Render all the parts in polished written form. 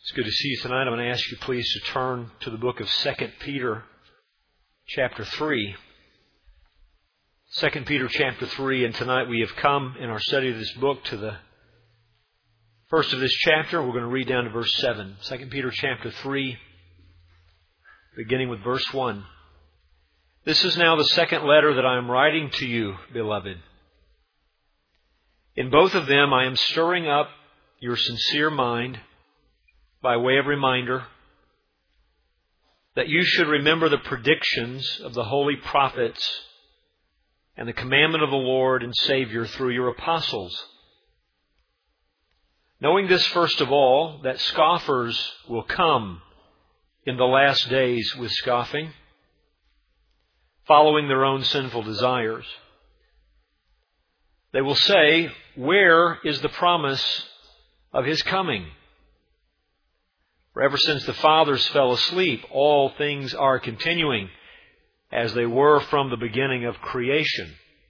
It's good to see you tonight. I'm going to ask you please to turn to the book of 2 Peter chapter 3. 2 Peter chapter 3, and tonight we have come in our study of this book to the first of this chapter. We're going to read down to verse 7. 2 Peter chapter 3, beginning with verse 1. This is now the second letter that I am writing to you, beloved. In both of them I am stirring up your sincere mind by way of reminder that you should remember the predictions of the holy prophets and the commandment of the Lord and Savior through your apostles. Knowing this first of all, that scoffers will come in the last days with scoffing, following their own sinful desires. They will say, "Where is the promise of His coming? For ever since the fathers fell asleep, all things are continuing as they were from the beginning of creation."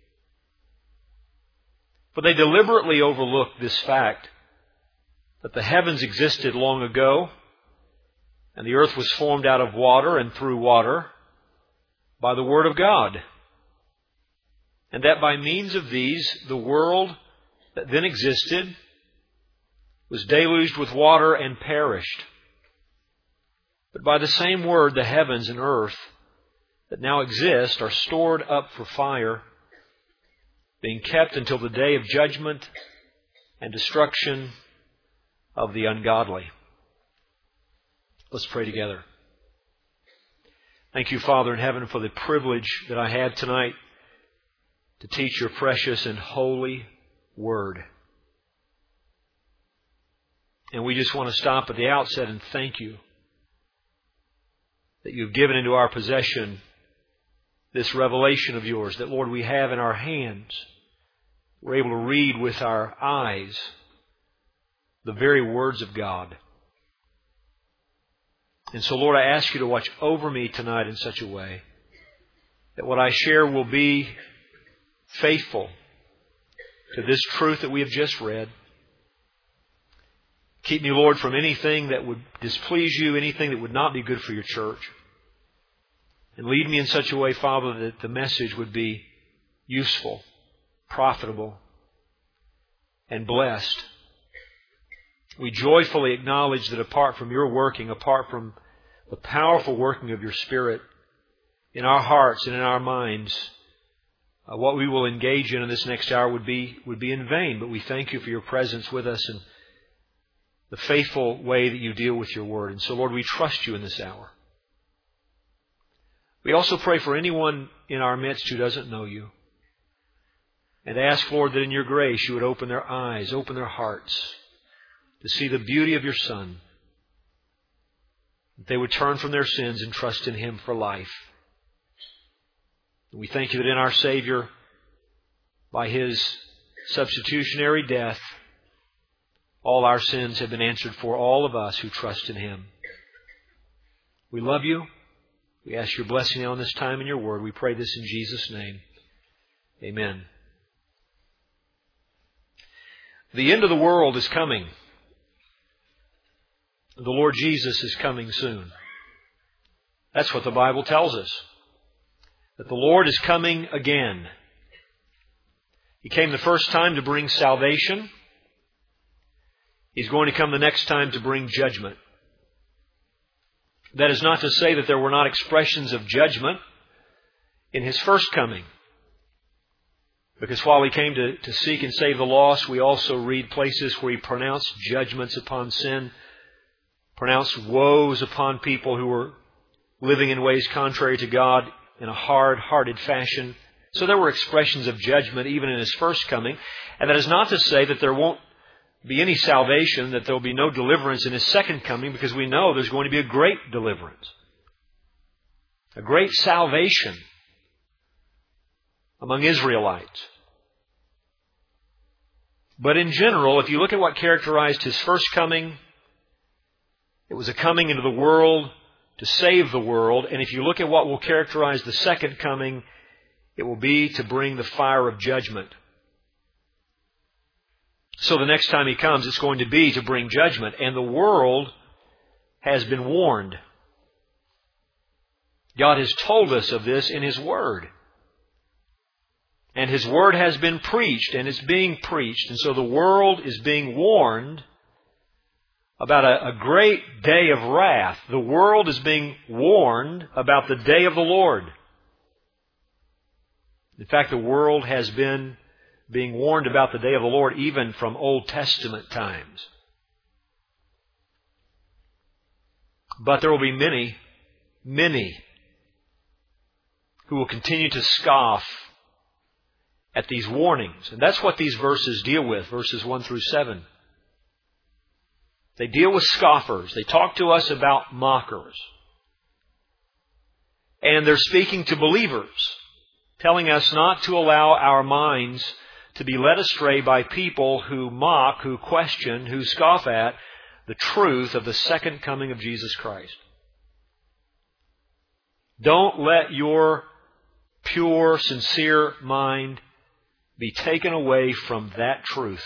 But they deliberately overlook this fact that the heavens existed long ago, and the earth was formed out of water and through water by the Word of God, and that by means of these, the world that then existed was deluged with water and perished. But by the same Word, the heavens and earth that now exist are stored up for fire, being kept until the day of judgment and destruction of the ungodly. Let's pray together. Thank you, Father in heaven, for the privilege that I had tonight to teach your precious and holy Word. And we just want to stop at the outset and thank you that you've given into our possession this revelation of yours that, Lord, we have in our hands. We're able to read with our eyes the very words of God. And so, Lord, I ask you to watch over me tonight in such a way that what I share will be faithful to this truth that we have just read. Keep me, Lord, from anything that would displease you, anything that would not be good for your church. And lead me in such a way, Father, that the message would be useful, profitable, and blessed. We joyfully acknowledge that apart from your working, apart from the powerful working of your Spirit in our hearts and in our minds, what we will engage in this next hour would be in vain. But we thank you for your presence with us and the faithful way that you deal with your word. And so, Lord, we trust you in this hour. We also pray for anyone in our midst who doesn't know you. And ask, Lord, that in your grace you would open their eyes, open their hearts to see the beauty of your Son. That they would turn from their sins and trust in Him for life. And we thank you that in our Savior, by His substitutionary death, all our sins have been answered for all of us who trust in Him. We love you. We ask your blessing on this time in your word. We pray this in Jesus' name. Amen. The end of the world is coming. The Lord Jesus is coming soon. That's what the Bible tells us. That the Lord is coming again. He came the first time to bring salvation. He's going to come the next time to bring judgment. That is not to say that there were not expressions of judgment in His first coming. Because while He came to seek and save the lost, we also read places where He pronounced judgments upon sin, pronounced woes upon people who were living in ways contrary to God in a hard-hearted fashion. So there were expressions of judgment even in His first coming. And that is not to say that there won't be any salvation, that there will be no deliverance in His second coming, because we know there's going to be a great deliverance, a great salvation among Israelites. But in general, if you look at what characterized His first coming, it was a coming into the world to save the world. And if you look at what will characterize the second coming, it will be to bring the fire of judgment. So the next time He comes, it's going to be to bring judgment. And the world has been warned. God has told us of this in His Word. And His Word has been preached, and it's being preached. And so the world is being warned about a great day of wrath. The world is being warned about the day of the Lord. In fact, the world has been being warned about the day of the Lord even from Old Testament times. But there will be many, many who will continue to scoff at these warnings. And that's what these verses deal with, verses 1 through 7. They deal with scoffers. They talk to us about mockers. And they're speaking to believers, telling us not to allow our minds to be led astray by people who mock, who question, who scoff at the truth of the second coming of Jesus Christ. Don't let your pure, sincere mind be taken away from that truth.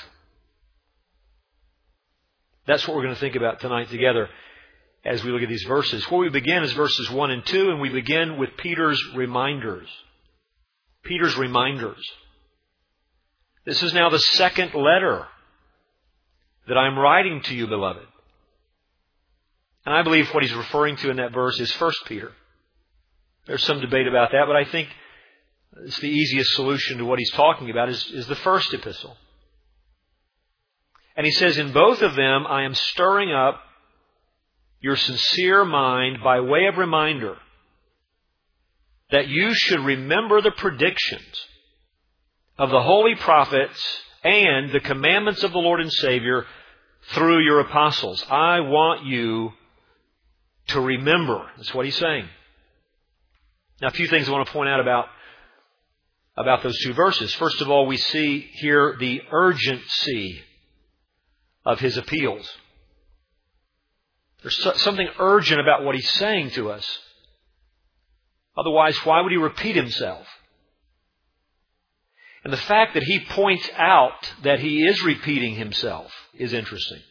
That's what we're going to think about tonight together as we look at these verses. Where we begin is verses 1 and 2, and we begin with Peter's reminders. Peter's reminders. This is now the second letter that I'm writing to you, beloved. And I believe what he's referring to in that verse is 1 Peter. There's some debate about that, but I think it's the easiest solution to what he's talking about is the first epistle. And he says, in both of them I am stirring up your sincere mind by way of reminder that you should remember the predictions of the holy prophets and the commandments of the Lord and Savior through your apostles. I want you to remember. That's what he's saying. Now, a few things I want to point out about those two verses. First of all, we see here the urgency of his appeals. There's something urgent about what he's saying to us. Otherwise, why would he repeat himself? And the fact that he points out that he is repeating himself is interesting.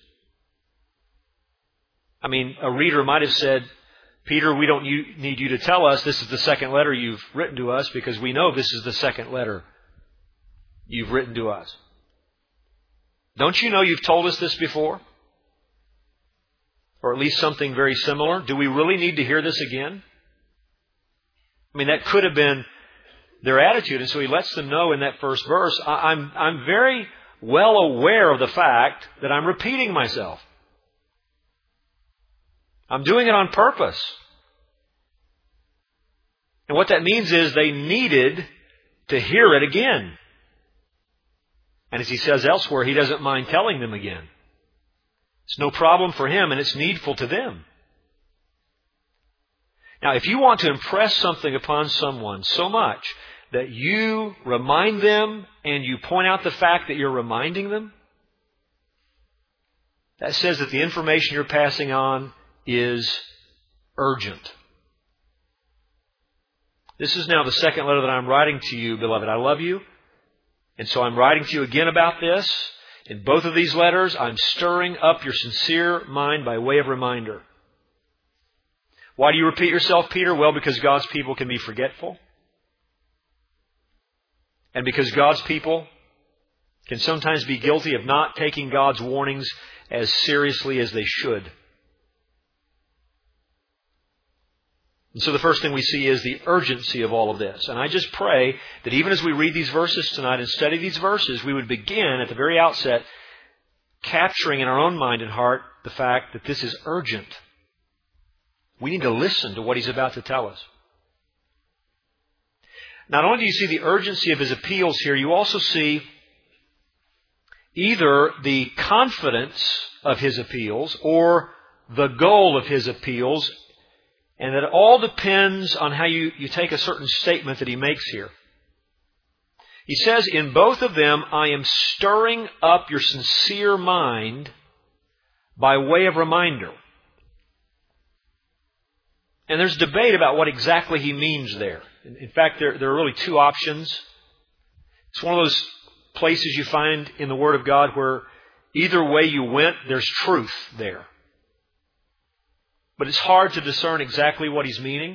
I mean, a reader might have said, Peter, we don't need you to tell us this is the second letter you've written to us because we know this is the second letter you've written to us. Don't you know you've told us this before? Or at least something very similar. Do we really need to hear this again? I mean, that could have been their attitude. And so he lets them know in that first verse, I'm very well aware of the fact that I'm repeating myself. I'm doing it on purpose. And what that means is they needed to hear it again. And as he says elsewhere, he doesn't mind telling them again. It's no problem for him, and it's needful to them. Now, if you want to impress something upon someone so much that you remind them and you point out the fact that you're reminding them, that says that the information you're passing on is urgent. This is now the second letter that I'm writing to you, beloved. I love you. And so I'm writing to you again about this. In both of these letters, I'm stirring up your sincere mind by way of reminder. Why do you repeat yourself, Peter? Well, because God's people can be forgetful. And because God's people can sometimes be guilty of not taking God's warnings as seriously as they should. And so the first thing we see is the urgency of all of this. And I just pray that even as we read these verses tonight and study these verses, we would begin at the very outset capturing in our own mind and heart the fact that this is urgent. We need to listen to what he's about to tell us. Not only do you see the urgency of his appeals here, you also see either the confidence of his appeals or the goal of his appeals. And that it all depends on how you take a certain statement that he makes here. He says, in both of them, I am stirring up your sincere mind by way of reminder. And there's debate about what exactly he means there. In fact, there are really two options. It's one of those places you find in the Word of God where either way you went, there's truth there. but it's hard to discern exactly what he's meaning.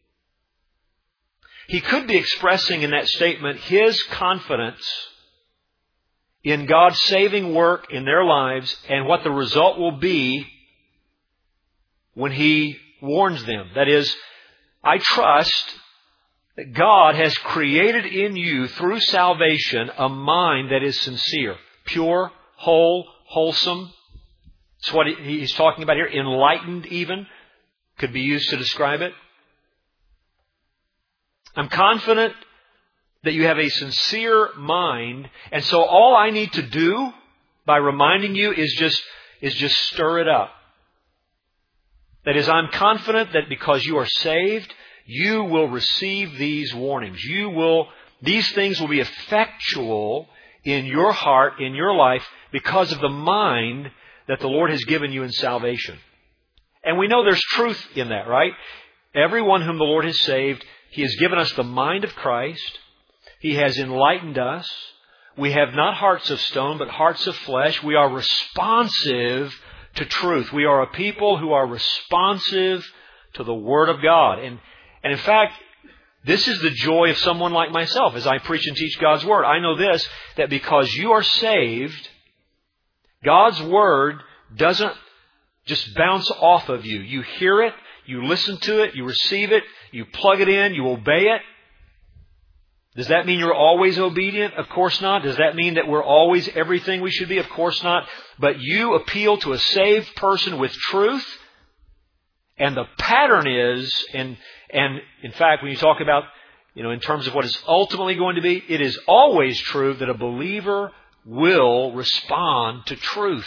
He could be expressing in that statement his confidence in God's saving work in their lives and what the result will be when He warns them. That is, I trust that God has created in you through salvation a mind that is sincere, pure, whole, wholesome. That's what he's talking about here. Enlightened even could be used to describe it. I'm confident that you have a sincere mind, and so all I need to do by reminding you is just stir it up. That is, I'm confident that because you are saved, you will receive these warnings. These things will be effectual in your heart, in your life, because of the mind that the Lord has given you in salvation. And we know there's truth in that, right? Everyone whom the Lord has saved, He has given us the mind of Christ. He has enlightened us. We have not hearts of stone, but hearts of flesh. We are responsive to truth. We are a people who are responsive to the Word of God. And in fact, this is the joy of someone like myself as I preach and teach God's Word. I know this, that because you are saved, God's Word doesn't just bounce off of you. You hear it, you listen to it, you receive it, you plug it in, you obey it. Does that mean you're always obedient? Of course not. Does that mean that we're always everything we should be? Of course not. But you appeal to a saved person with truth. And the pattern is, and in fact, when you talk about, in terms of what is ultimately going to be, it is always true that a believer will respond to truth.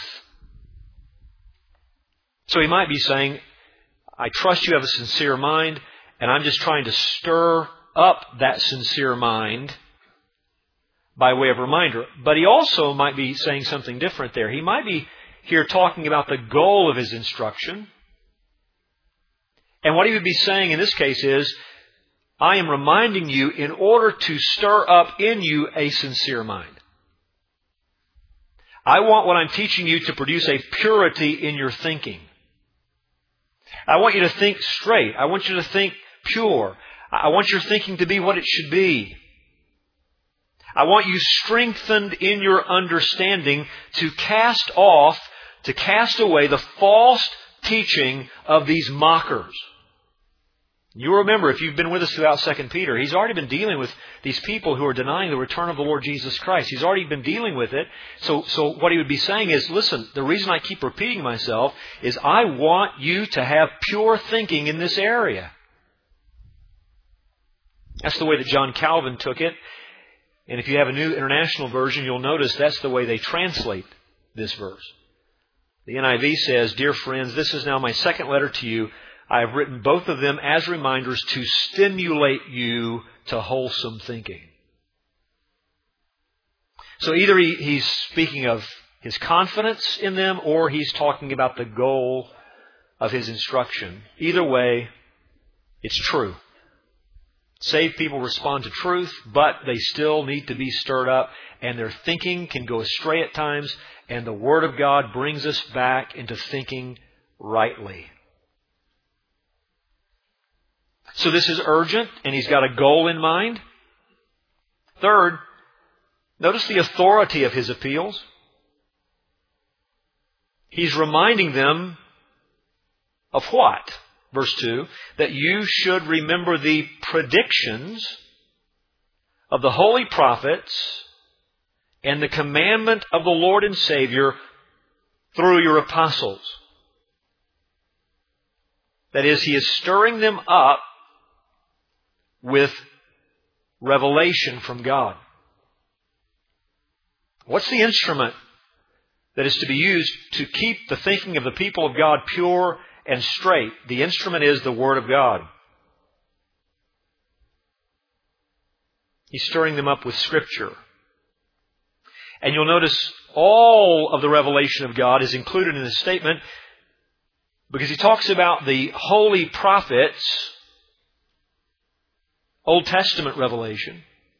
So he might be saying, I trust you have a sincere mind, and I'm just trying to stir up that sincere mind by way of reminder. But he also might be saying something different there. He might be here talking about the goal of his instruction. And what he would be saying in this case is, I am reminding you in order to stir up in you a sincere mind. I want what I'm teaching you to produce a purity in your thinking. I want you to think straight. I want you to think pure. I want your thinking to be what it should be. I want you strengthened in your understanding to cast away the false teaching of these mockers. You remember, if you've been with us throughout 2 Peter, he's already been dealing with these people who are denying the return of the Lord Jesus Christ. He's already been dealing with it. So what he would be saying is, listen, the reason I keep repeating myself is I want you to have pure thinking in this area. That's the way that John Calvin took it. And if you have a New International Version, you'll notice that's the way they translate this verse. The NIV says, Dear friends, this is now my second letter to you. I have written both of them as reminders to stimulate you to wholesome thinking. So either he's speaking of his confidence in them, or he's talking about the goal of his instruction. Either way, it's true. Saved people respond to truth, but they still need to be stirred up, and their thinking can go astray at times, and the Word of God brings us back into thinking rightly. So this is urgent, and he's got a goal in mind. Third, notice the authority of his appeals. He's reminding them of what? Verse 2, that you should remember the predictions of the holy prophets and the commandment of the Lord and Savior through your apostles. That is, he is stirring them up with revelation from God. What's the instrument that is to be used to keep the thinking of the people of God pure and straight? The instrument is the Word of God. He's stirring them up with Scripture. And you'll notice all of the revelation of God is included in this statement because he talks about the holy prophets, Old Testament revelation.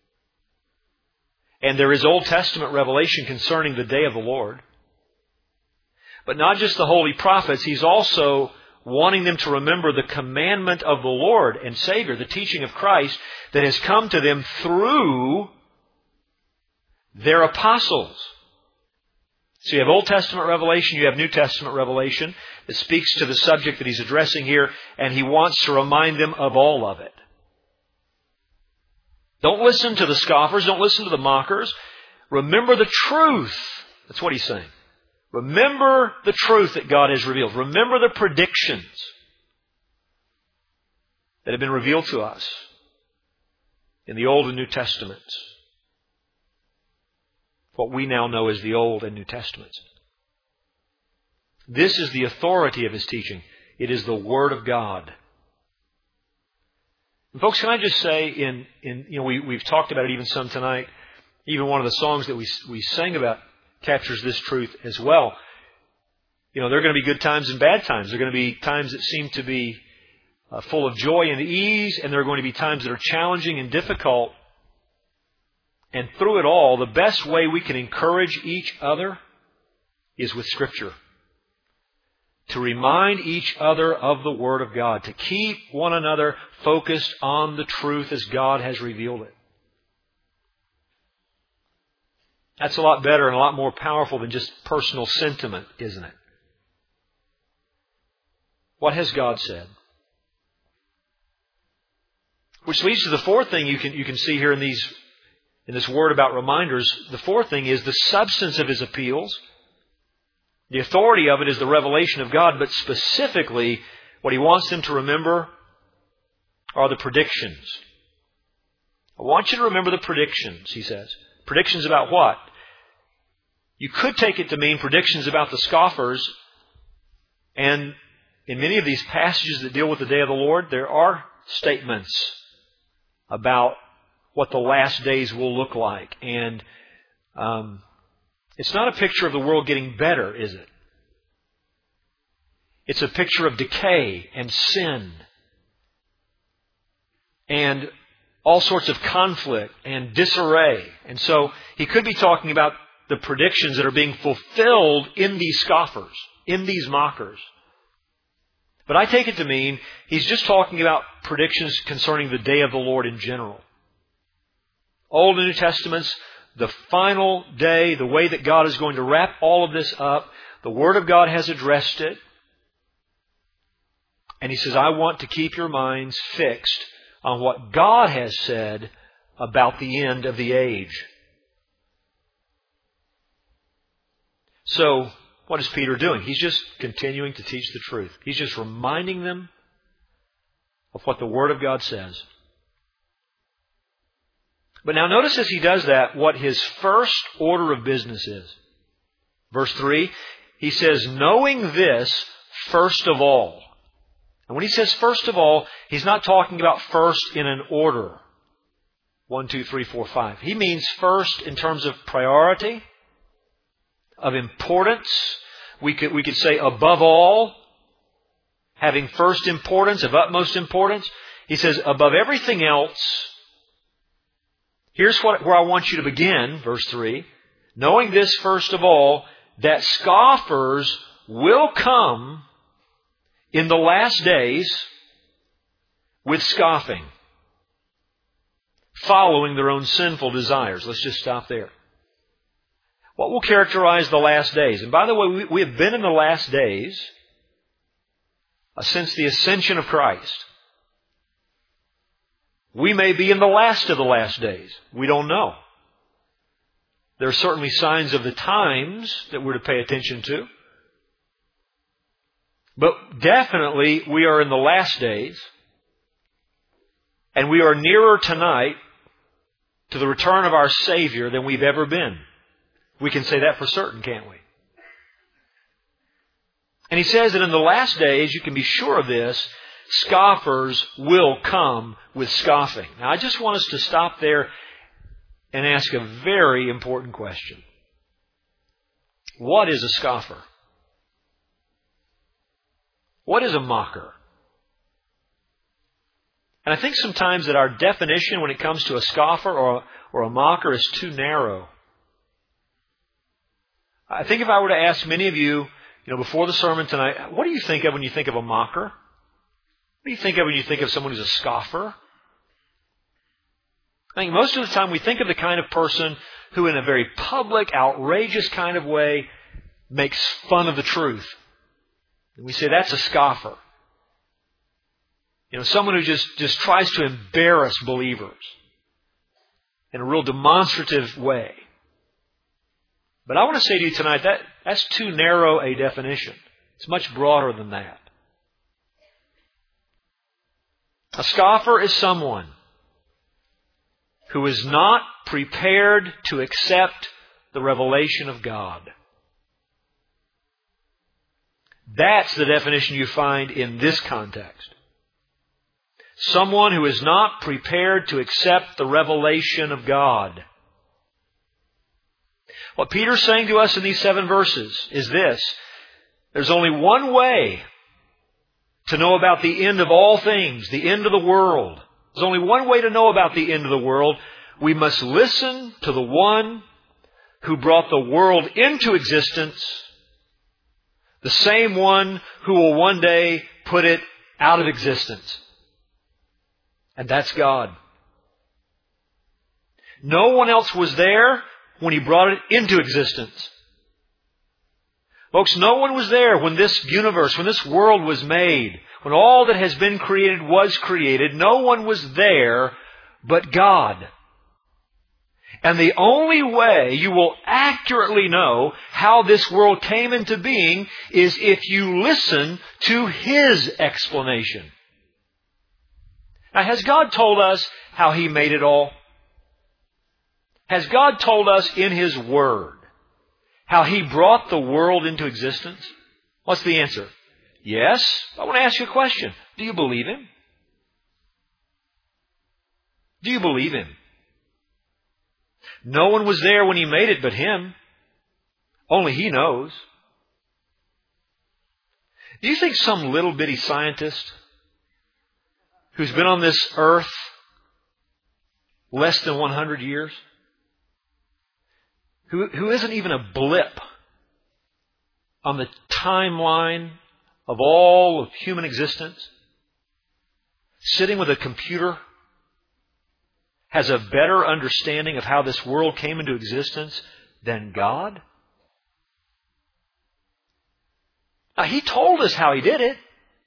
And there is Old Testament revelation concerning the day of the Lord. But not just the holy prophets, he's also wanting them to remember the commandment of the Lord and Savior, the teaching of Christ that has come to them through their apostles. So you have Old Testament revelation, you have New Testament revelation that speaks to the subject that he's addressing here, and he wants to remind them of all of it. Don't listen to the scoffers, don't listen to the mockers. Remember the truth. That's what he's saying. Remember the truth that God has revealed. Remember the predictions that have been revealed to us in the Old and New Testaments. What we now know as the Old and New Testaments. This is the authority of his teaching. It is the Word of God. And folks, can I just say, we've talked about it even some tonight. Even one of the songs that we sang about captures this truth as well. There are going to be good times and bad times. There are going to be times that seem to be full of joy and ease, and there are going to be times that are challenging and difficult. And through it all, the best way we can encourage each other is with Scripture. To remind each other of the Word of God. To keep one another focused on the truth as God has revealed it. That's a lot better and a lot more powerful than just personal sentiment, isn't it? What has God said? Which leads to the fourth thing you can see here in this word about reminders. The fourth thing is the substance of his appeals. The authority of it is the revelation of God, but specifically what he wants them to remember are the predictions. I want you to remember the predictions, he says. Predictions about what? You could take it to mean predictions about the scoffers. And in many of these passages that deal with the day of the Lord, there are statements about what the last days will look like. And it's not a picture of the world getting better, is it? It's a picture of decay and sin and all sorts of conflict and disarray. And so he could be talking about the predictions that are being fulfilled in these scoffers, in these mockers. But I take it to mean he's just talking about predictions concerning the day of the Lord in general. Old and New Testaments, the final day, the way that God is going to wrap all of this up. The Word of God has addressed it. And he says, I want to keep your minds fixed on what God has said about the end of the age. So, what is Peter doing? He's just continuing to teach the truth. He's just reminding them of what the Word of God says. But now notice as he does that, what his first order of business is. Verse 3, he says, knowing this first of all. And when he says first of all, he's not talking about first in an order. 1, 2, 3, 4, 5. He means first in terms of priority, of importance. We could say above all, having first importance, of utmost importance. He says above everything else, here's where I want you to begin, verse 3. Knowing this first of all, that scoffers will come in the last days with scoffing, following their own sinful desires. Let's just stop there. What will characterize the last days? And by the way, we have been in the last days since the ascension of Christ. We may be in the last of the last days. We don't know. There are certainly signs of the times that we're to pay attention to. But definitely we are in the last days. And we are nearer tonight to the return of our Savior than we've ever been. We can say that for certain, can't we? And he says that in the last days, you can be sure of this, scoffers will come with scoffing. Now, I just want us to stop there and ask a very important question. What is a scoffer? What is a mocker? And I think sometimes that our definition when it comes to a scoffer or a mocker is too narrow. I think if I were to ask many of you before the sermon tonight, what do you think of when you think of a mocker? What do you think of when you think of someone who's a scoffer? I think most of the time we think of the kind of person who in a very public, outrageous kind of way makes fun of the truth. And we say that's a scoffer. Someone who just tries to embarrass believers in a real demonstrative way. But I want to say to you tonight that's too narrow a definition. It's much broader than that. A scoffer is someone who is not prepared to accept the revelation of God. That's the definition you find in this context. Someone who is not prepared to accept the revelation of God. What Peter's saying to us in these 7 verses is this. There's only one way to know about the end of all things, the end of the world. There's only one way to know about the end of the world. We must listen to the one who brought the world into existence, the same one who will one day put it out of existence. And that's God. No one else was there when He brought it into existence. Folks, no one was there when this universe, when this world was made, when all that has been created was created. No one was there but God. And the only way you will accurately know how this world came into being is if you listen to His explanation. Now, has God told us how He made it all? Has God told us in His Word how He brought the world into existence? What's the answer? Yes. I want to ask you a question. Do you believe Him? Do you believe Him? No one was there when He made it but Him. Only He knows. Do you think some little bitty scientist who's been on this earth less than 100 years, who isn't even a blip on the timeline of all of human existence, sitting with a computer, has a better understanding of how this world came into existence than God? Now, He told us how He did it.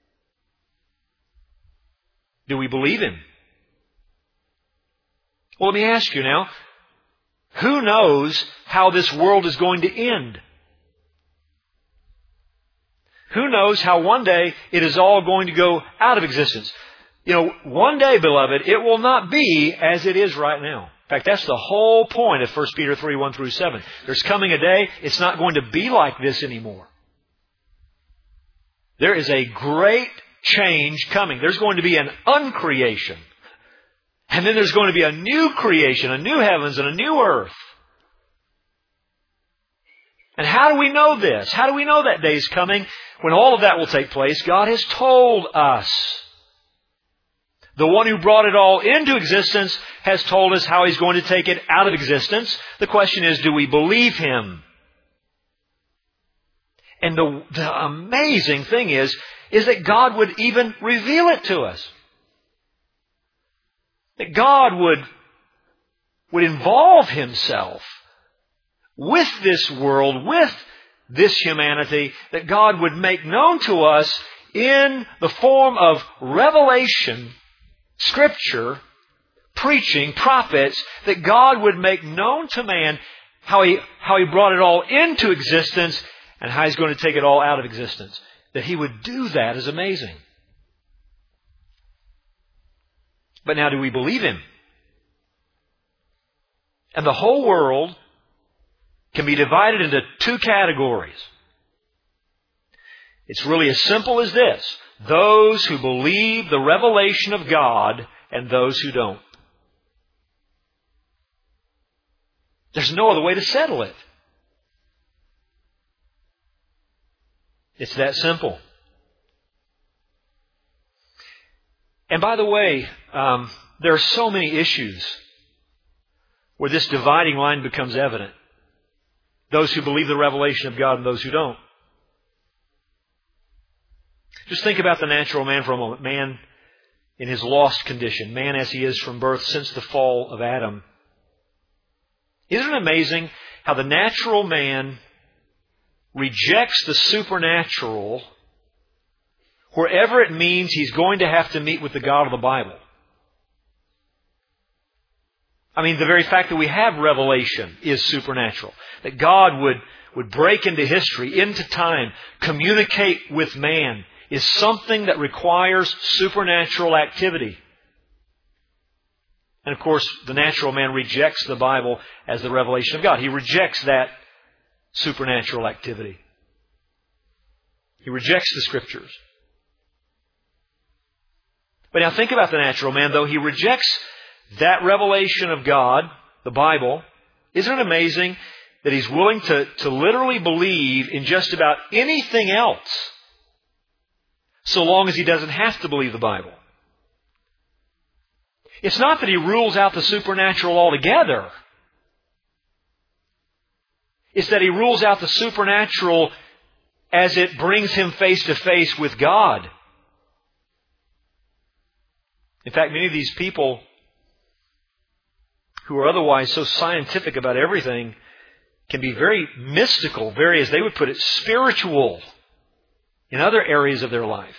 Do we believe Him? Well, let me ask you now, who knows how this world is going to end? Who knows how one day it is all going to go out of existence? One day, beloved, it will not be as it is right now. In fact, that's the whole point of 1 Peter 3, 1 through 7. There's coming a day, it's not going to be like this anymore. There is a great change coming. There's going to be an uncreation. And then there's going to be a new creation, a new heavens and a new earth. And how do we know this? How do we know that day is coming? When all of that will take place, God has told us. The one who brought it all into existence has told us how He's going to take it out of existence. The question is, do we believe Him? And the amazing thing is that God would even reveal it to us. That God would involve Himself with this world, with this humanity, that God would make known to us in the form of revelation, Scripture, preaching, prophets, that God would make known to man how He brought it all into existence and how He's going to take it all out of existence. That He would do that is amazing. But now, do we believe Him? And the whole world can be divided into 2 categories. It's really as simple as this: those who believe the revelation of God and those who don't. There's no other way to settle it. It's that simple. And by the way, there are so many issues where this dividing line becomes evident. Those who believe the revelation of God and those who don't. Just think about the natural man for a moment. Man in his lost condition. Man as he is from birth since the fall of Adam. Isn't it amazing how the natural man rejects the supernatural wherever it means he's going to have to meet with the God of the Bible? I mean, the very fact that we have revelation is supernatural. That God would break into history, into time, communicate with man is something that requires supernatural activity. And of course, the natural man rejects the Bible as the revelation of God. He rejects that supernatural activity. He rejects the Scriptures. But now think about the natural man, though he rejects that revelation of God, the Bible. Isn't it amazing that he's willing to literally believe in just about anything else so long as he doesn't have to believe the Bible? It's not that he rules out the supernatural altogether. It's that he rules out the supernatural as it brings him face to face with God. In fact, many of these people who are otherwise so scientific about everything can be very mystical, very, as they would put it, spiritual in other areas of their life.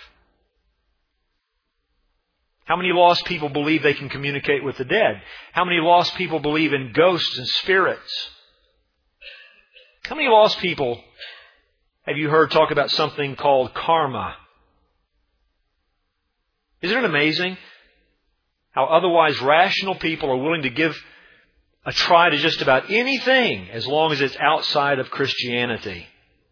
How many lost people believe they can communicate with the dead? How many lost people believe in ghosts and spirits? How many lost people have you heard talk about something called karma? Isn't it amazing how otherwise rational people are willing to give a try to just about anything as long as it's outside of Christianity?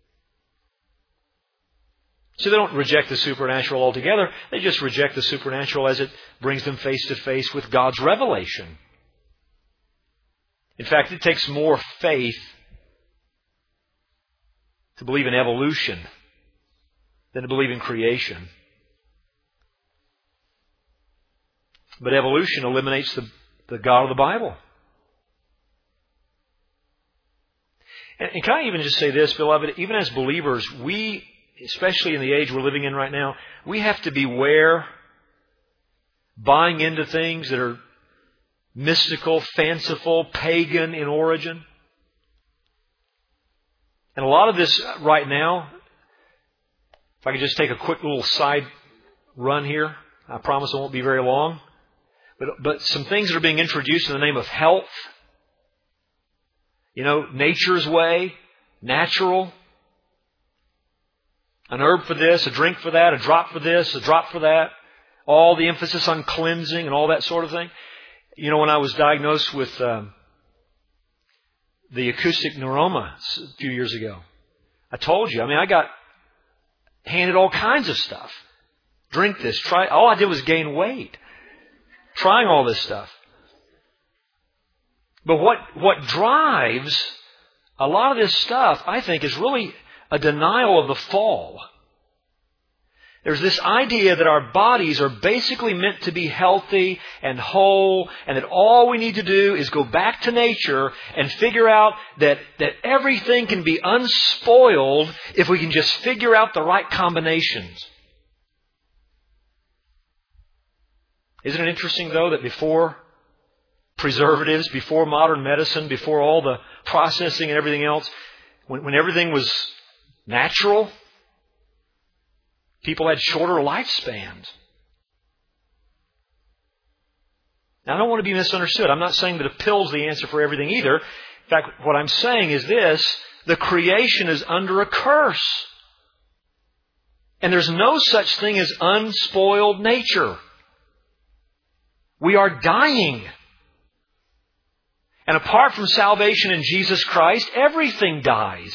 So they don't reject the supernatural altogether. They just reject the supernatural as it brings them face to face with God's revelation. In fact, it takes more faith to believe in evolution than to believe in creation. But evolution eliminates the God of the Bible. And can I even just say this, beloved? Even as believers, we, especially in the age we're living in right now, we have to beware buying into things that are mystical, fanciful, pagan in origin. And a lot of this right now, if I could just take a quick little side run here, I promise it won't be very long. But some things that are being introduced in the name of health, nature's way, natural. An herb for this, a drink for that, a drop for this, a drop for that. All the emphasis on cleansing and all that sort of thing. When I was diagnosed with the acoustic neuroma a few years ago, I told you, I got handed all kinds of stuff. Drink this, try. All I did was gain weight. Trying all this stuff. But what drives a lot of this stuff, I think, is really a denial of the fall. There's this idea that our bodies are basically meant to be healthy and whole, and that all we need to do is go back to nature and figure out that everything can be unspoiled if we can just figure out the right combinations. Isn't it interesting, though, that before preservatives, before modern medicine, before all the processing and everything else, when everything was natural, people had shorter lifespans. Now, I don't want to be misunderstood. I'm not saying that a pill's the answer for everything either. In fact, what I'm saying is this: the creation is under a curse. And there's no such thing as unspoiled nature. We are dying. And apart from salvation in Jesus Christ, everything dies.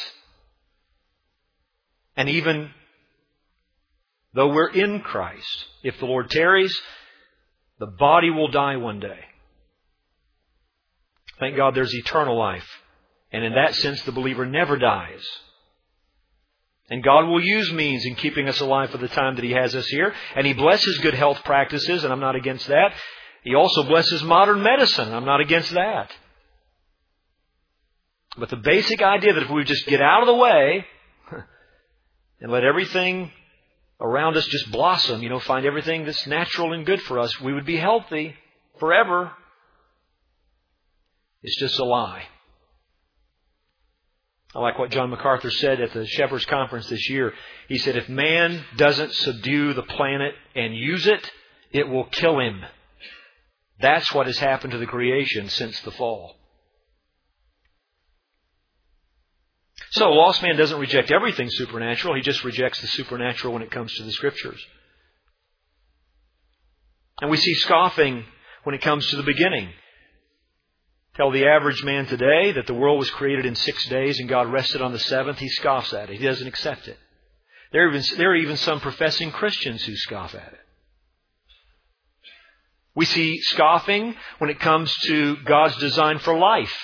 And even though we're in Christ, if the Lord tarries, the body will die one day. Thank God there's eternal life. And in that sense, the believer never dies. And God will use means in keeping us alive for the time that He has us here. And He blesses good health practices, and I'm not against that. He also blesses modern medicine. I'm not against that. But the basic idea that if we just get out of the way and let everything around us just blossom, find everything that's natural and good for us, we would be healthy forever. It's just a lie. I like what John MacArthur said at the Shepherds Conference this year. He said, if man doesn't subdue the planet and use it, it will kill him. That's what has happened to the creation since the fall. So, lost man doesn't reject everything supernatural. He just rejects the supernatural when it comes to the Scriptures. And we see scoffing when it comes to the beginning. Tell the average man today that the world was created in 6 days and God rested on the seventh. He scoffs at it. He doesn't accept it. There are even some professing Christians who scoff at it. We see scoffing when it comes to God's design for life.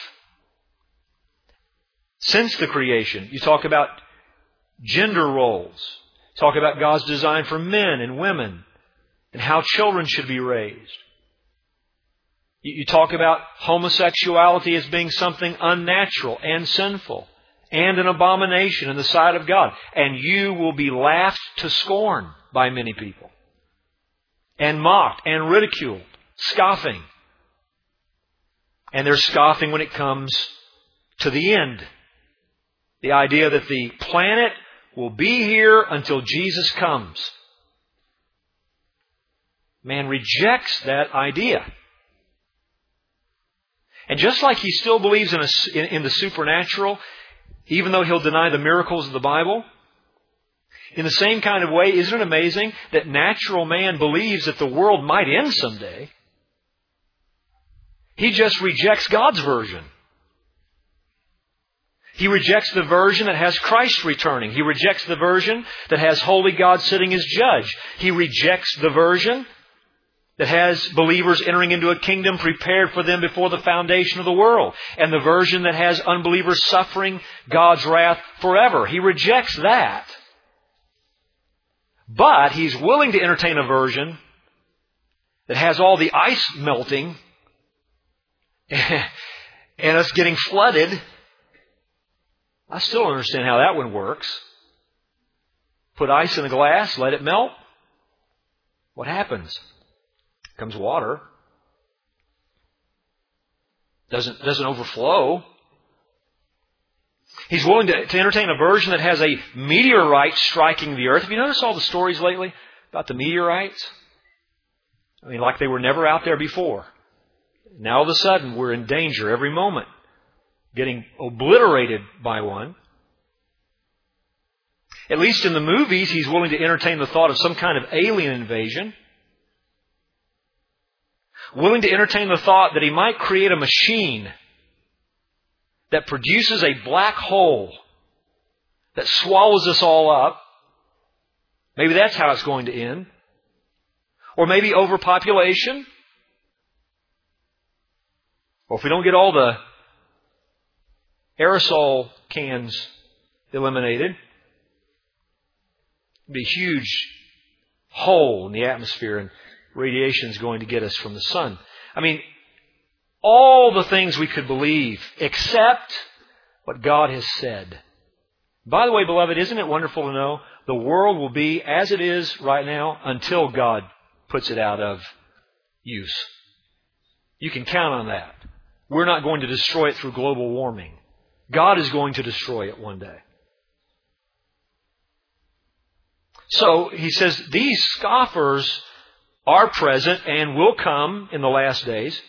Since the creation, you talk about gender roles. Talk about God's design for men and women and how children should be raised. You talk about homosexuality as being something unnatural and sinful and an abomination in the sight of God. And you will be laughed to scorn by many people. And mocked and ridiculed. Scoffing. And there's scoffing when it comes to the end. The idea that the planet will be here until Jesus comes. Man rejects that idea. And just like he still believes in the supernatural, even though he'll deny the miracles of the Bible, in the same kind of way, isn't it amazing that natural man believes that the world might end someday? He just rejects God's version. He rejects the version that has Christ returning. He rejects the version that has holy God sitting as judge. He rejects the version that has believers entering into a kingdom prepared for them before the foundation of the world. And the version that has unbelievers suffering God's wrath forever. He rejects that. But he's willing to entertain a version that has all the ice melting and us getting flooded. I still don't understand how that one works. Put ice in a glass, let it melt. What happens? Comes water. Doesn't overflow. He's willing to entertain a version that has a meteorite striking the earth. Have you noticed all the stories lately about the meteorites? I mean, like they were never out there before. Now all of a sudden we're in danger every moment, getting obliterated by one. At least in the movies, he's willing to entertain the thought of some kind of alien invasion. Willing to entertain the thought that he might create a machine that produces a black hole that swallows us all up. Maybe that's how it's going to end. Or maybe overpopulation. Or if we don't get all the aerosol cans eliminated, it'll be a huge hole in the atmosphere and radiation is going to get us from the sun. I mean, all the things we could believe except what God has said. By the way, beloved, isn't it wonderful to know the world will be as it is right now until God puts it out of use? You can count on that. We're not going to destroy it through global warming. God is going to destroy it one day. So, he says, these scoffers are present and will come in the last days.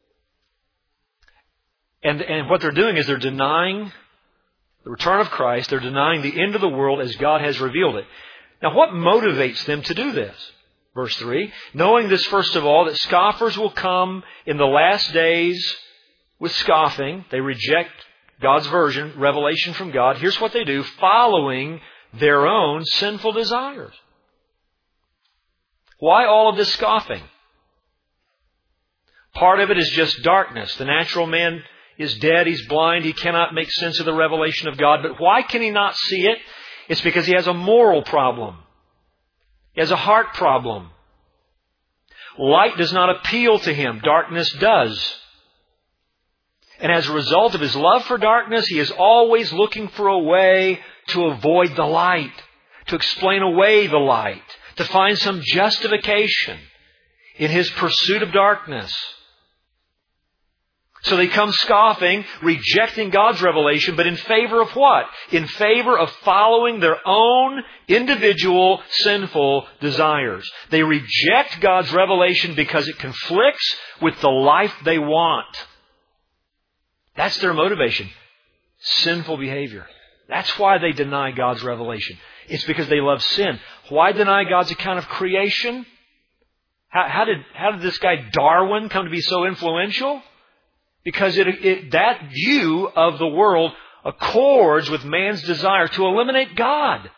And what they're doing is they're denying the return of Christ. They're denying the end of the world as God has revealed it. Now, what motivates them to do this? Verse 3, knowing this, first of all, that scoffers will come in the last days with scoffing. They reject God's version, revelation from God. Here's what they do, following their own sinful desires. Why all of this scoffing? Part of it is just darkness. The natural man is dead. He's blind. He cannot make sense of the revelation of God. But why can he not see it? It's because he has a moral problem. He has a heart problem. Light does not appeal to him. Darkness does. And as a result of his love for darkness, he is always looking for a way to avoid the light, to explain away the light, to find some justification in his pursuit of darkness. So they come scoffing, rejecting God's revelation, but in favor of what? In favor of following their own individual sinful desires. They reject God's revelation because it conflicts with the life they want. That's their motivation. Sinful behavior. That's why they deny God's revelation. It's because they love sin. Why deny God's account of creation? How did this guy Darwin come to be so influential? Because that view of the world accords with man's desire to eliminate God.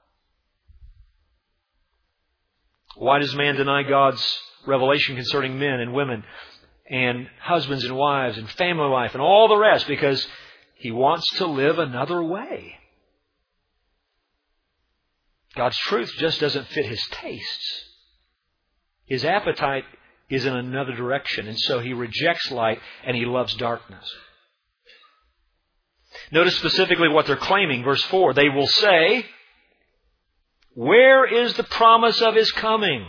Why does man deny God's revelation concerning men and women and husbands and wives and family life and all the rest? Because he wants to live another way. God's truth just doesn't fit his tastes. His appetite is in another direction, and so he rejects light and he loves darkness. Notice specifically what they're claiming. Verse 4, they will say, "Where is the promise of his coming?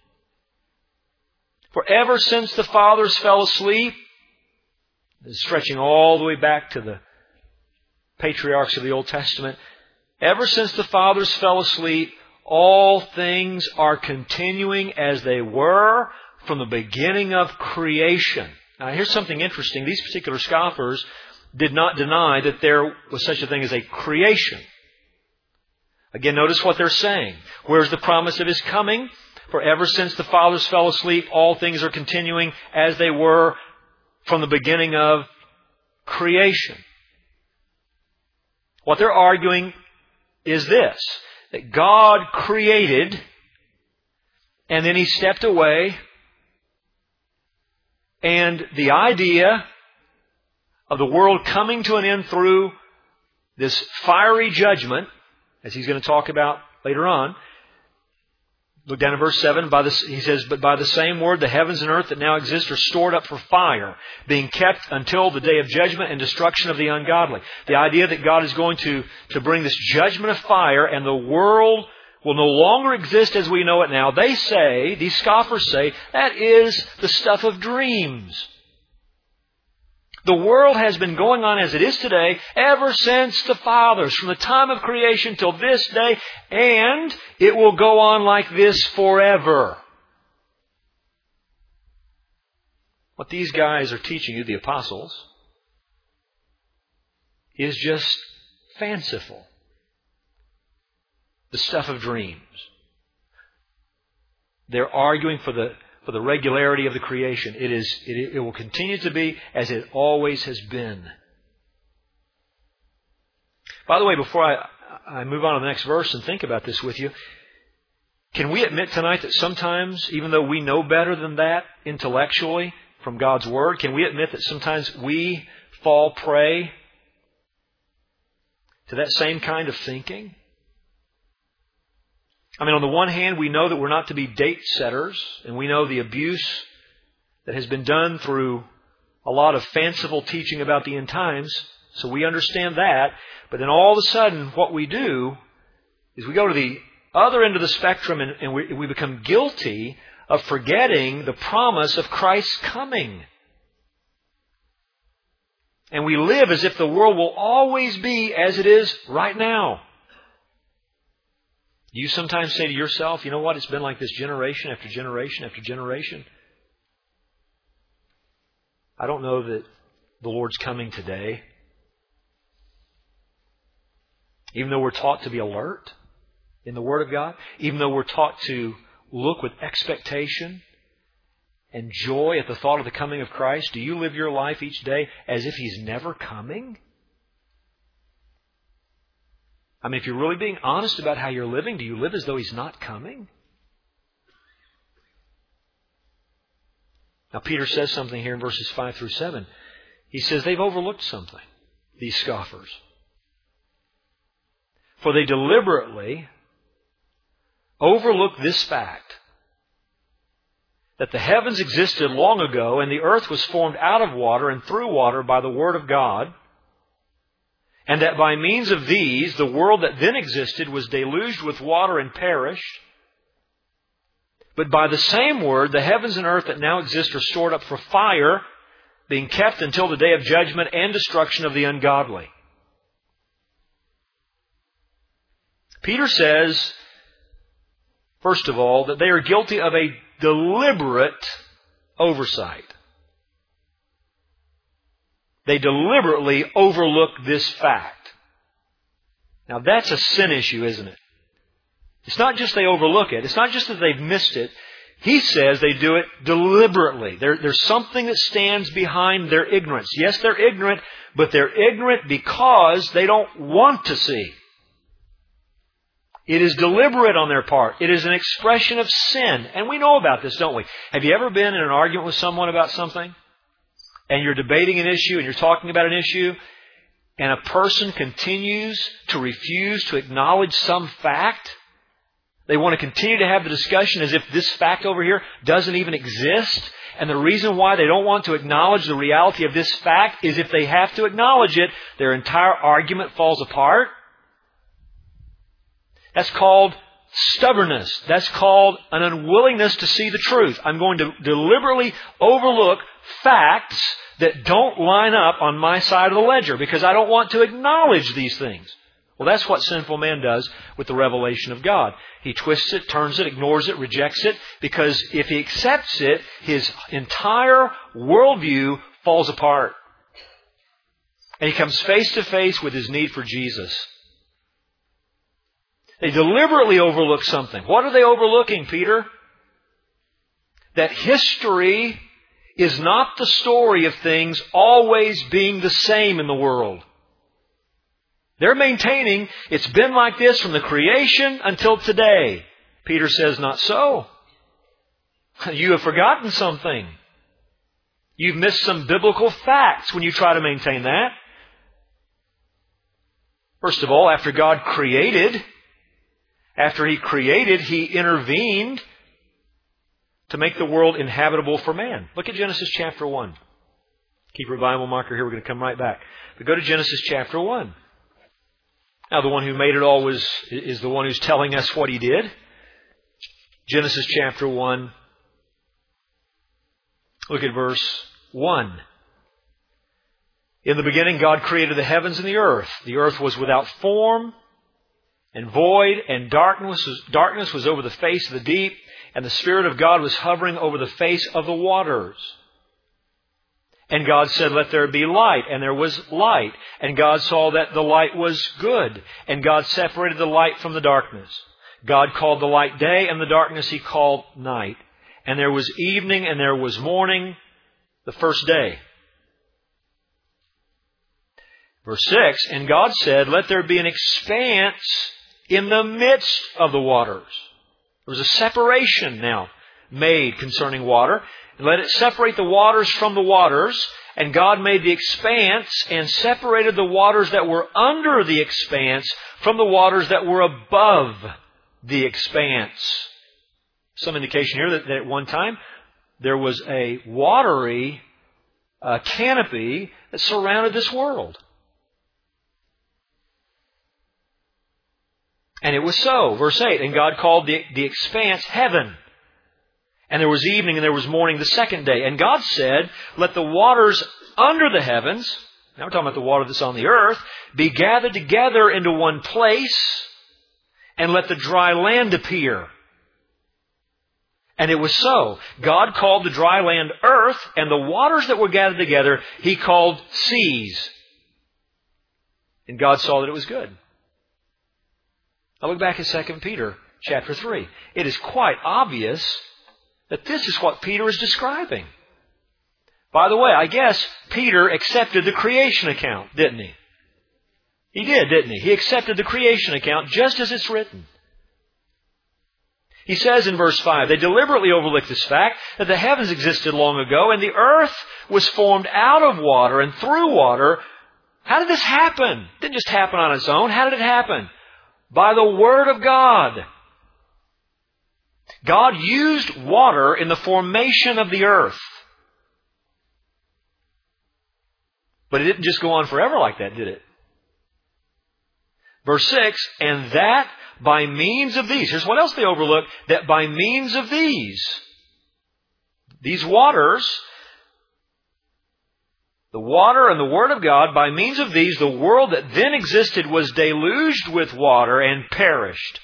For ever since the fathers fell asleep," stretching all the way back to the patriarchs of the Old Testament, "ever since the fathers fell asleep, all things are continuing as they were from the beginning of creation." Now here's something interesting. These particular scoffers did not deny that there was such a thing as a creation. Again, notice what they're saying. Where's the promise of his coming? For ever since the fathers fell asleep, all things are continuing as they were from the beginning of creation. What they're arguing is this, that God created and then he stepped away, and the idea of the world coming to an end through this fiery judgment, as he's going to talk about later on. Look down at verse 7. He says, "But by the same word, the heavens and earth that now exist are stored up for fire, being kept until the day of judgment and destruction of the ungodly." The idea that God is going to bring this judgment of fire and the world will no longer exist as we know it now. They say, these scoffers say, that is the stuff of dreams. The world has been going on as it is today ever since the fathers, from the time of creation till this day, and it will go on like this forever. What these guys are teaching you, the apostles, is just fanciful. The stuff of dreams. They're arguing for the regularity of the creation. It will continue to be as it always has been. By the way, before I move on to the next verse and think about this with you, can we admit tonight that sometimes, even though we know better than that intellectually from God's Word, can we admit that sometimes we fall prey to that same kind of thinking? I mean, on the one hand, we know that we're not to be date setters, and we know the abuse that has been done through a lot of fanciful teaching about the end times, so we understand that. But then all of a sudden, what we do is we go to the other end of the spectrum and we become guilty of forgetting the promise of Christ's coming. And we live as if the world will always be as it is right now. You sometimes say to yourself, you know what, it's been like this generation after generation after generation. I don't know that the Lord's coming today. Even though we're taught to be alert in the Word of God, even though we're taught to look with expectation and joy at the thought of the coming of Christ, do you live your life each day as if He's never coming? I mean, if you're really being honest about how you're living, do you live as though He's not coming? Now, Peter says something here in verses 5 through 7. He says they've overlooked something, these scoffers. For they deliberately overlook this fact, that the heavens existed long ago and the earth was formed out of water and through water by the Word of God, and that by means of these, the world that then existed was deluged with water and perished. But by the same word, the heavens and earth that now exist are stored up for fire, being kept until the day of judgment and destruction of the ungodly. Peter says, first of all, that they are guilty of a deliberate oversight. They deliberately overlook this fact. Now that's a sin issue, isn't it? It's not just they overlook it. It's not just that they've missed it. He says they do it deliberately. There's something that stands behind their ignorance. Yes, they're ignorant, but they're ignorant because they don't want to see. It is deliberate on their part. It is an expression of sin. And we know about this, don't we? Have you ever been in an argument with someone about something? And you're debating an issue and you're talking about an issue, and a person continues to refuse to acknowledge some fact? They want to continue to have the discussion as if this fact over here doesn't even exist. And the reason why they don't want to acknowledge the reality of this fact is if they have to acknowledge it, their entire argument falls apart. That's called stubbornness. That's called an unwillingness to see the truth. I'm going to deliberately overlook facts that don't line up on my side of the ledger because I don't want to acknowledge these things. Well, that's what sinful man does with the revelation of God. He twists it, turns it, ignores it, rejects it, because if he accepts it, his entire worldview falls apart. And he comes face to face with his need for Jesus. They deliberately overlook something. What are they overlooking, Peter? That history is not the story of things always being the same in the world. They're maintaining it's been like this from the creation until today. Peter says, not so. You have forgotten something. You've missed some biblical facts when you try to maintain that. First of all, after God created, He intervened to make the world inhabitable for man. Look at Genesis chapter 1. Keep your Bible marker here. We're going to come right back. But go to Genesis chapter 1. Now, the one who made it all is the one who's telling us what He did. Genesis chapter 1. Look at verse 1. In the beginning, God created the heavens and the earth. The earth was without form and void, and darkness was over the face of the deep, and the Spirit of God was hovering over the face of the waters. And God said, let there be light. And there was light. And God saw that the light was good. And God separated the light from the darkness. God called the light day, and the darkness He called night. And there was evening and there was morning, the first day. Verse 6, and God said, let there be an expanse in the midst of the waters. There was a separation now made concerning water. And let it separate the waters from the waters. And God made the expanse and separated the waters that were under the expanse from the waters that were above the expanse. Some indication here that at one time there was a watery canopy that surrounded this world. And it was so. Verse 8, and God called the expanse heaven. And there was evening and there was morning the second day. And God said, let the waters under the heavens, now we're talking about the water that's on the earth, be gathered together into one place, and let the dry land appear. And it was so. God called the dry land earth, and the waters that were gathered together He called seas. And God saw that it was good. Now look back at 2 Peter chapter 3. It is quite obvious that this is what Peter is describing. By the way, I guess Peter accepted the creation account, didn't he? He did, didn't he? He accepted the creation account just as it's written. He says in verse 5, they deliberately overlooked this fact that the heavens existed long ago and the earth was formed out of water and through water. How did this happen? It didn't just happen on its own. How did it happen? By the Word of God. God used water in the formation of the earth. But it didn't just go on forever like that, did it? Verse 6, and that by means of these, here's what else they overlook, that by means of these waters, the water and the Word of God, by means of these, the world that then existed was deluged with water and perished.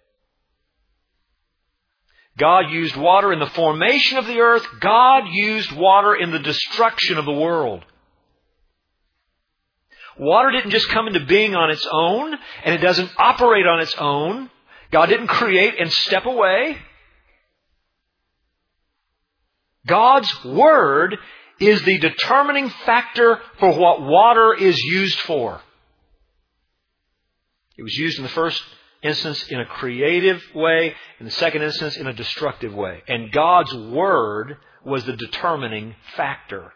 God used water in the formation of the earth. God used water in the destruction of the world. Water didn't just come into being on its own, and it doesn't operate on its own. God didn't create and step away. God's Word is the determining factor for what water is used for. It was used in the first instance in a creative way, in the second instance in a destructive way. And God's Word was the determining factor.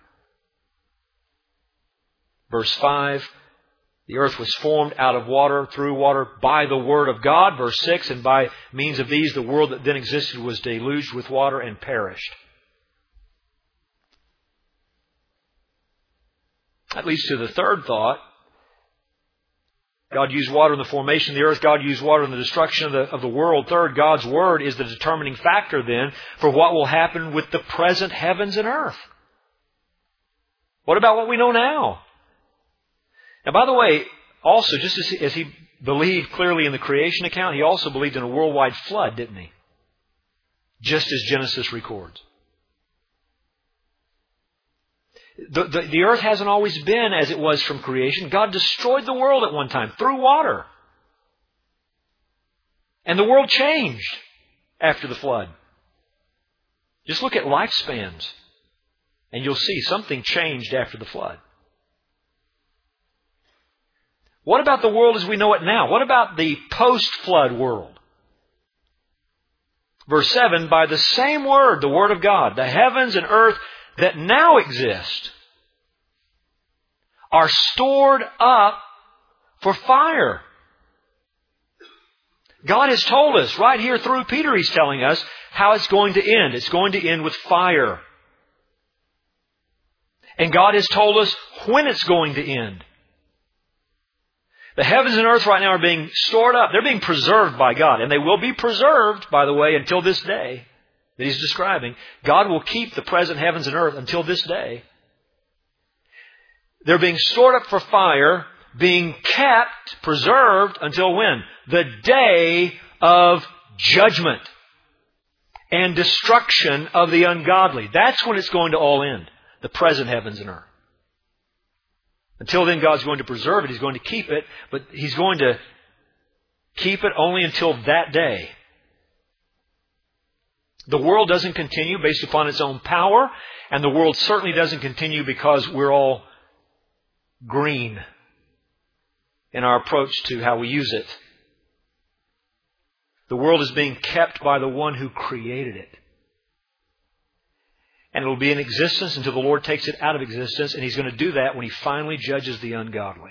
Verse 5, the earth was formed out of water, through water, by the Word of God. Verse 6, and by means of these, the world that then existed was deluged with water and perished. That leads to the third thought. God used water in the formation of the earth. God used water in the destruction of the world. Third, God's Word is the determining factor then for what will happen with the present heavens and earth. What about what we know now? Now, by the way, also, just as he believed clearly in the creation account, he also believed in a worldwide flood, didn't he? Just as Genesis records. The earth hasn't always been as it was from creation. God destroyed the world at one time through water. And the world changed after the flood. Just look at lifespans, and you'll see something changed after the flood. What about the world as we know it now? What about the post-flood world? Verse 7, by the same Word, the Word of God, the heavens and earth that now exist are stored up for fire. God has told us, right here through Peter, He's telling us how it's going to end. It's going to end with fire. And God has told us when it's going to end. The heavens and earth right now are being stored up. They're being preserved by God. And they will be preserved, by the way, until this day that He's describing. God will keep the present heavens and earth until this day. They're being stored up for fire, being kept, preserved until when? The day of judgment and destruction of the ungodly. That's when it's going to all end. The present heavens and earth. Until then, God's going to preserve it. He's going to keep it. But He's going to keep it only until that day. The world doesn't continue based upon its own power. And the world certainly doesn't continue because we're all green in our approach to how we use it. The world is being kept by the one who created it. And it will be in existence until the Lord takes it out of existence. And He's going to do that when He finally judges the ungodly.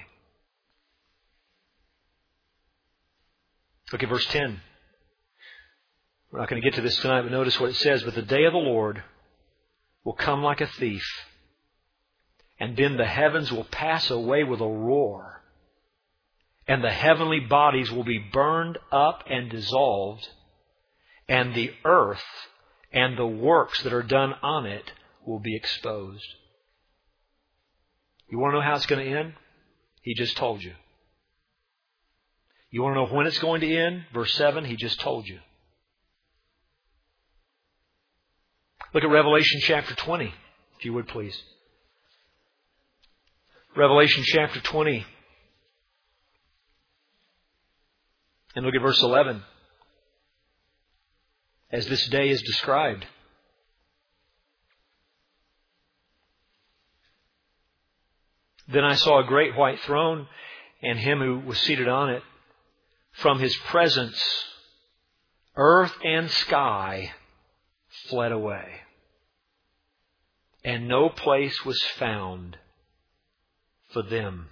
Look at verse 10. We're not going to get to this tonight, but notice what it says. But the day of the Lord will come like a thief. And then the heavens will pass away with a roar. And the heavenly bodies will be burned up and dissolved. And the earth and the works that are done on it will be exposed. You want to know how it's going to end? He just told you. You want to know when it's going to end? Verse 7, He just told you. Look at Revelation chapter 20, if you would please. Revelation chapter 20. And look at verse 11. As this day is described. Then I saw a great white throne and Him who was seated on it. From His presence, earth and sky fled away. And no place was found for them.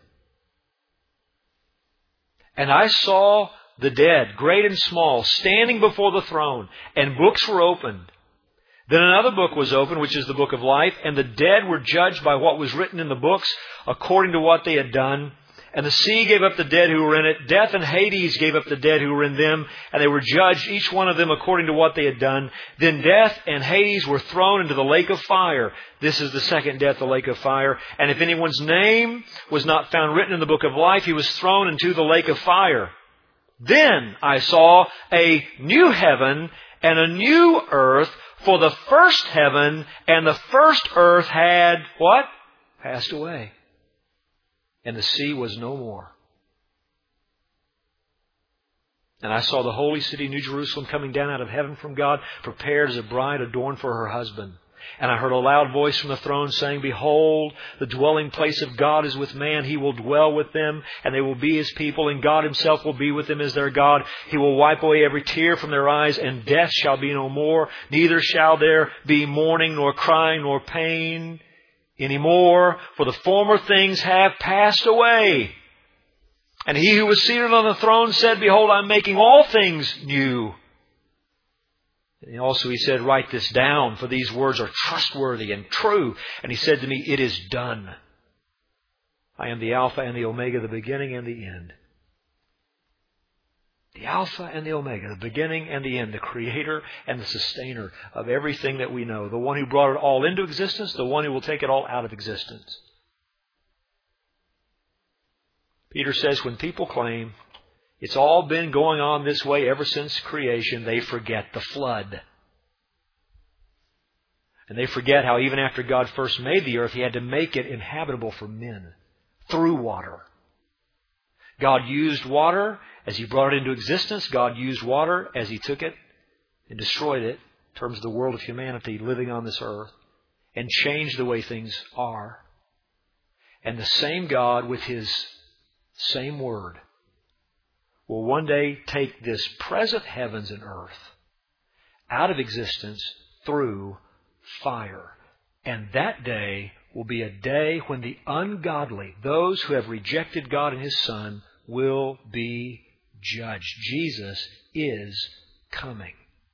And I saw the dead, great and small, standing before the throne, and books were opened. Then another book was opened, which is the book of life, and the dead were judged by what was written in the books according to what they had done. And the sea gave up the dead who were in it. Death and Hades gave up the dead who were in them. And they were judged, each one of them according to what they had done. Then death and Hades were thrown into the lake of fire. This is the second death, the lake of fire. And if anyone's name was not found written in the book of life, he was thrown into the lake of fire. Then I saw a new heaven and a new earth, for the first heaven and the first earth had, what? Passed away. And the sea was no more. And I saw the holy city, New Jerusalem, coming down out of heaven from God, prepared as a bride adorned for her husband. And I heard a loud voice from the throne saying, Behold, the dwelling place of God is with man. He will dwell with them, and they will be His people, and God Himself will be with them as their God. He will wipe away every tear from their eyes, and death shall be no more. Neither shall there be mourning, nor crying, nor pain anymore, for the former things have passed away. And He who was seated on the throne said, Behold, I'm making all things new. And also He said, Write this down, for these words are trustworthy and true. And He said to me, It is done. I am the Alpha and the Omega, the beginning and the end. The Alpha and the Omega, the beginning and the end, the Creator and the Sustainer of everything that we know. The one who brought it all into existence, the one who will take it all out of existence. Peter says when people claim it's all been going on this way ever since creation, they forget the flood. And they forget how even after God first made the earth, He had to make it inhabitable for men through water. God used water as He brought it into existence. God used water as He took it and destroyed it in terms of the world of humanity living on this earth, and changed the way things are. And the same God with His same Word will one day take this present heavens and earth out of existence through fire. And that day will be a day when the ungodly, those who have rejected God and His Son, will be judged. Jesus is coming.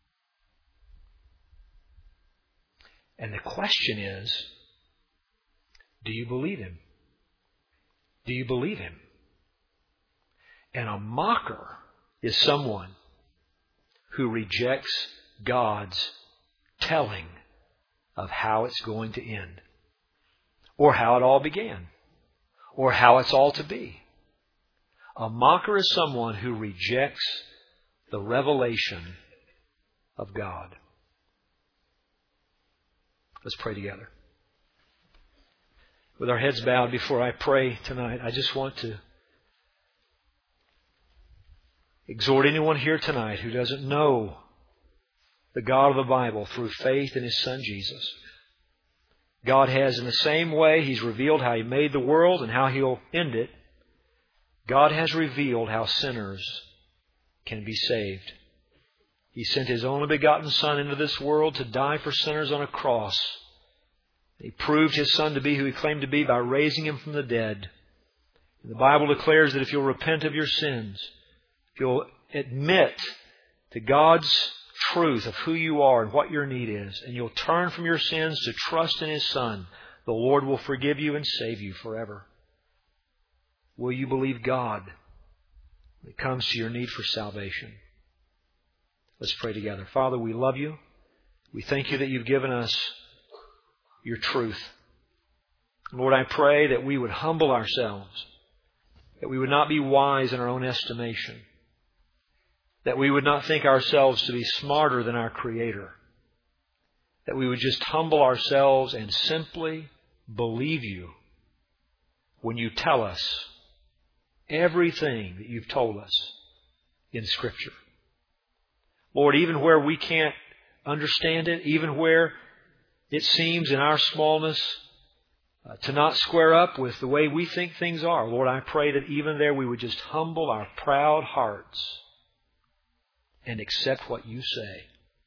And the question is, do you believe Him? Do you believe Him? And a mocker is someone who rejects God's telling of how it's going to end, or how it all began, or how it's all to be. A mocker is someone who rejects the revelation of God. Let's pray together. With our heads bowed, before I pray tonight, I just want to exhort anyone here tonight who doesn't know the God of the Bible through faith in His Son Jesus. God has, in the same way He's revealed how He made the world and how He'll end it, God has revealed how sinners can be saved. He sent His only begotten Son into this world to die for sinners on a cross. He proved His Son to be who He claimed to be by raising Him from the dead. And the Bible declares that if you'll repent of your sins, if you'll admit to God's truth of who you are and what your need is, and you'll turn from your sins to trust in His Son, the Lord will forgive you and save you forever. Will you believe God when it comes to your need for salvation? Let's pray together. Father, we love You. We thank You that You've given us Your truth. Lord, I pray that we would humble ourselves, that we would not be wise in our own estimation, that we would not think ourselves to be smarter than our Creator, that we would just humble ourselves and simply believe You when You tell us everything that You've told us in Scripture. Lord, even where we can't understand it, even where it seems in our smallness to not square up with the way we think things are, Lord, I pray that even there we would just humble our proud hearts and accept what You say.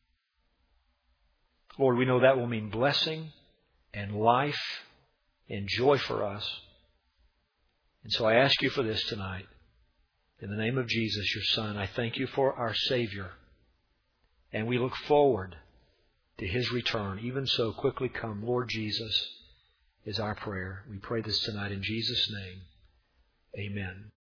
Lord, we know that will mean blessing and life and joy for us. And so I ask You for this tonight. In the name of Jesus, Your Son, I thank You for our Savior. And we look forward to His return. Even so, quickly come, Lord Jesus, is our prayer. We pray this tonight in Jesus' name. Amen.